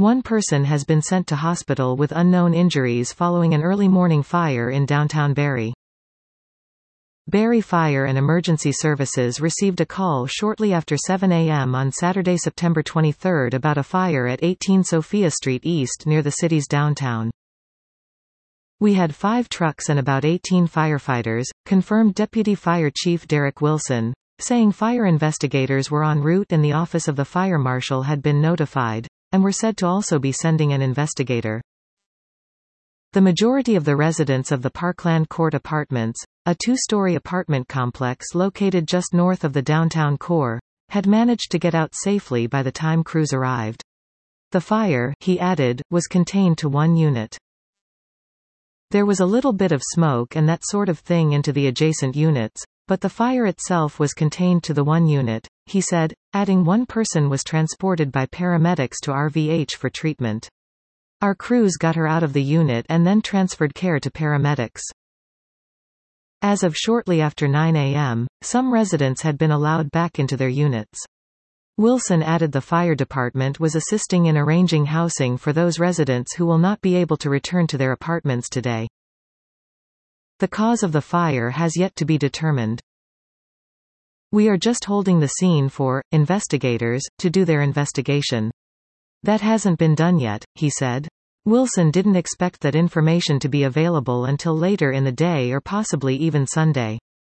One person has been sent to hospital with unknown injuries following an early morning fire in downtown Barrie. Barrie Fire and Emergency Services received a call shortly after 7 a.m. on Saturday, September 23 about a fire at 18 Sophia Street East near the city's downtown. "We had 5 trucks and about 18 firefighters," confirmed Deputy Fire Chief Derek Wilson, saying fire investigators were en route and the office of the fire marshal had been notified, and were said to also be sending an investigator. The majority of the residents of the Parkland Court Apartments, a 2-story apartment complex located just north of the downtown core, had managed to get out safely by the time crews arrived. The fire, he added, was contained to 1 unit. There was a little bit of smoke and that sort of thing into the adjacent units, but the fire itself was contained to the 1 unit, he said, adding 1 person was transported by paramedics to RVH for treatment. "Our crews got her out of the unit and then transferred care to paramedics." As of shortly after 9 a.m., some residents had been allowed back into their units. Wilson added the fire department was assisting in arranging housing for those residents who will not be able to return to their apartments today. The cause of the fire has yet to be determined. "We are just holding the scene for investigators to do their investigation. That hasn't been done yet," he said. Wilson didn't expect that information to be available until later in the day or possibly even Sunday.